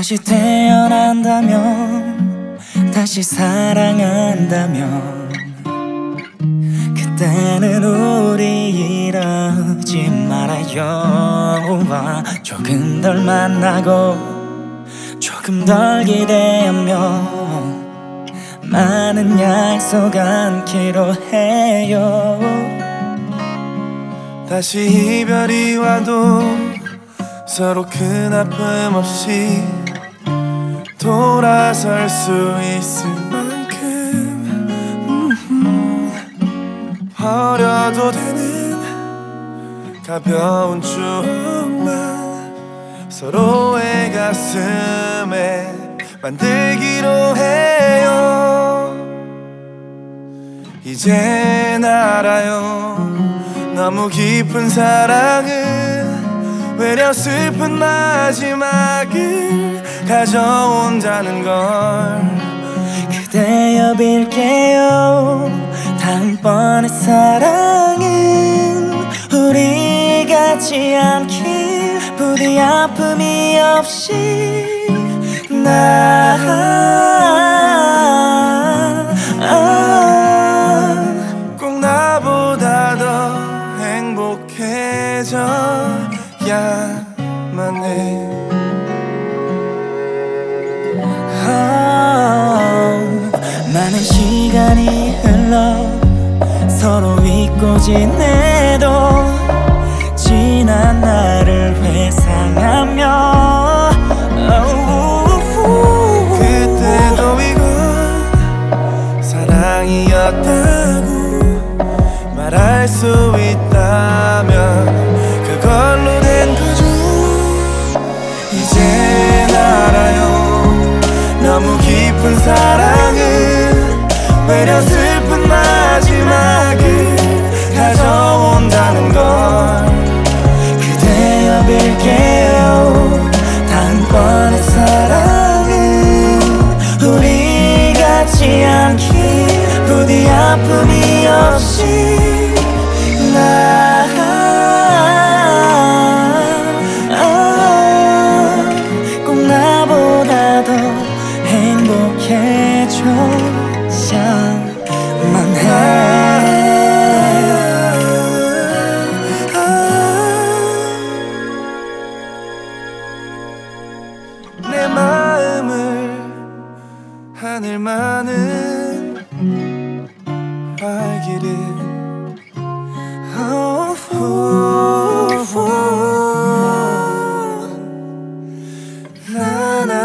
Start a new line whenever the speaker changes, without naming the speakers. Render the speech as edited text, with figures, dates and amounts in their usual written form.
다시 태어난다면, 다시 사랑한다면, 그때는 우리 이러지 말아요. 조금 덜 만나고 조금 덜 기대하며 많은 약속 않기로 해요.
다시 이별이 와도 서로 큰 아픔 없이 돌아설 수 있을 만큼 버려도 되는 가벼운 추억만 서로의 가슴에 만들기로 해요. 이젠 알아요. 너무 깊은 사랑은 외려 슬픈 마지막을 가져온다는 걸.
그대여 빌게요. 다음번의 사랑은 우리 같지 않길, 부디 아픔이 없이
꼭 나보다 더 행복해져야만 해.
많은 시간이 흘러 서로 잊고 지내도 지난 날을 회상하며
그때도 이건 사랑이었다고 말할 수 있다면 그걸로 된 거죠. 이젠 알아요. 너무 깊은 사랑은 외려 슬픈 마지막을 가져온다는 걸.
그대여 빌게요. 다음번의 사랑은 우리 같지 않길, 부디 아픔이 없이 꼭 나보다 더 행복해져야만 해.
내 마음을 하늘만은 알기를. 나나